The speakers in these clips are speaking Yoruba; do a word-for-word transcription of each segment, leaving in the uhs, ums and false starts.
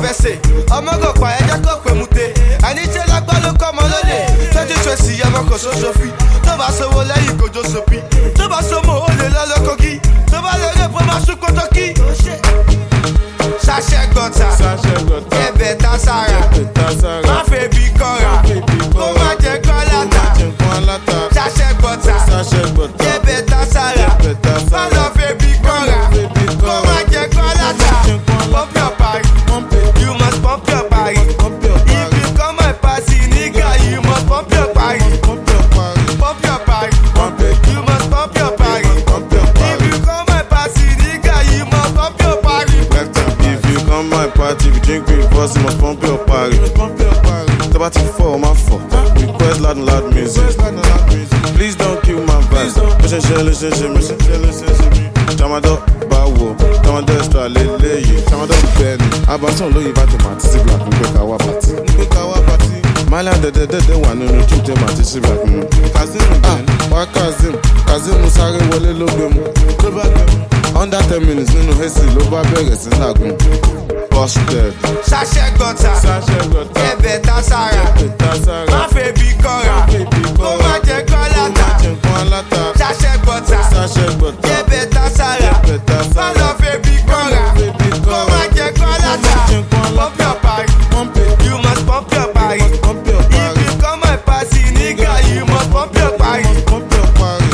fessé. Ọmọ kò pa ẹjẹ́ kò pé mute. Àní ṣe lágbá ló kọ́ ọmọ lólè. Twenty twenty ọmọ kò ṣoṣo fi. Tó bá sowó lẹ́yìn kò jó sopi. Tó bá somo ó lè lọ lókòkí. Tó bá lè rè pé máa sún kótókí. Ṣàṣẹ gọ̀tà. Kẹ̀bẹ̀ tá sára. Má fẹ́ bí kọ́ra. Kó má jẹ kọ́ láta. Ṣàṣẹ gọ̀tà. Kẹ̀bẹ̀ tá sára. Má lọ fẹ́ bí kọ́ra. Kó má jẹ kọ́ láta. Pump your party. You must pump your party. If you come my party, nigga, you must pump your party. Pump your party. You must pump your party. If you come my party, nigga, you must pump your party. If you come my party, if you drink me first, you must pump your party. Step out to four, my four. Request loud and loud music. Please don't kill my vibe. Listen, listen, listen, listen, listen, listen. Chamado, bawo. Chamado extra, lele, ye. Chamado penny. Abason lo yiba to matisi black. Mpe kawa party. Mpe kawa party. Malian de de de de wa no no chute matisi black. Kazim again. Wa Kazim. Kazim musare wole lo gbemu. Lo ba gbemu. Under ten minutes, nínú hesi ló bá bẹ̀rẹ̀ sí nàgún. Busted. Ṣàṣẹ gọ̀tà. Kẹ̀bẹ̀ tá sára. Má fẹ́ bí kọ́ra. Kó má jẹ kọ́ láta. Ṣàṣẹ gọ̀tà. Kẹ̀bẹ̀ tá sára. Má lọ fẹ́ bí kọ́ra. Kó má jẹ kọ́ láta. Pump your party. You must pump your party. If you come my party, nigga, you must pump your party. Pump your party.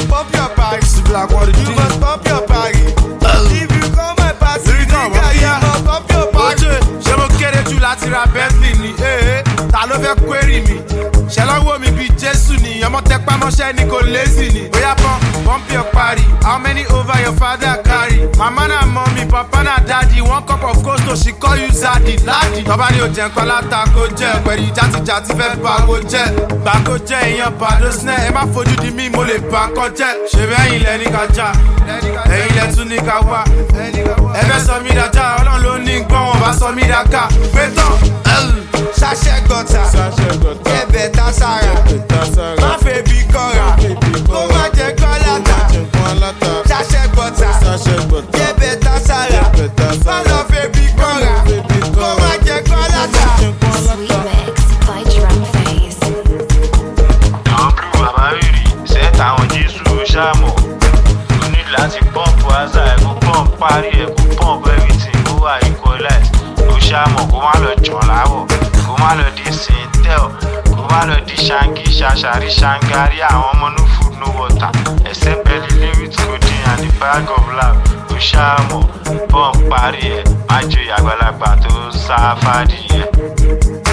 You must pump your party. If you come my party, nigga, you must pump your party. Ṣé mo kéré jù láti ra Bentley ni? Ta ló fẹ́ query mi? Ṣé lọ́wọ́ mi bíi Jésù ni? Ọmọ tẹpá mọ́ṣẹ́ ni kò lazy ni. Bóyá pump, pump your party. How many over your father carry? Mama na mommy, papa na daddy. One cup of coastal, she call you Zaddy, Laddy. Tọ́ba ni o jẹ́ nǹkan látakò jẹ́. Pẹ̀lú játijàti fẹ́ bàgò jẹ́. Bàgò jẹ́ èèyàn bàdó snare. Ẹ má fojú di mí, mo lè bà kọ́ jẹ́. Ṣé bẹ́yìn lẹ ní ká já? Ẹ̀yin lẹ tún ní ká wá. Ẹ fẹ́ sọ mí dájà, Ọlọ́run ló ní gbọ́n, wọn bá sọ mí dáká. Pétọ́. Ṣàṣẹ gọ̀tà. Kẹ̀bẹ̀ tá sára. Má fẹ́ bí kọ́ra. Kó má jẹ kọ́ láta. Ṣàṣẹ gọ̀tà. Kẹ̀bẹ̀ tá sára. Má lọ fẹ́ bí kọ́ra. Kó má jẹ kọ́ láta. Sweet mix by Drum Face. Àwọn blue bàbá rírì sẹ́ẹ̀tà àwọn Jésù ó ṣàmọ̀. O ní láti pọ́ǹpù àzà ẹ̀ kó pọ́ǹpù parí ẹ̀ kó pọ́ǹpù everything kó wà equalize. Ó ṣàmọ̀ kó má lọ jọ̀ láwọ̀, kó má lọ di Sintel, kó má lọ di Ṣáńgì ṣàṣàrí ṣàǹgárí àwọn ọmọ no food no water. Ẹsẹ̀ bẹ́ẹ̀lì lyrics coding and the bag of love. Ó ṣàmọ̀ pọ́ǹpù parí ẹ̀ má jẹ́ àgbàlagbà tó sá fàdí ẹ̀.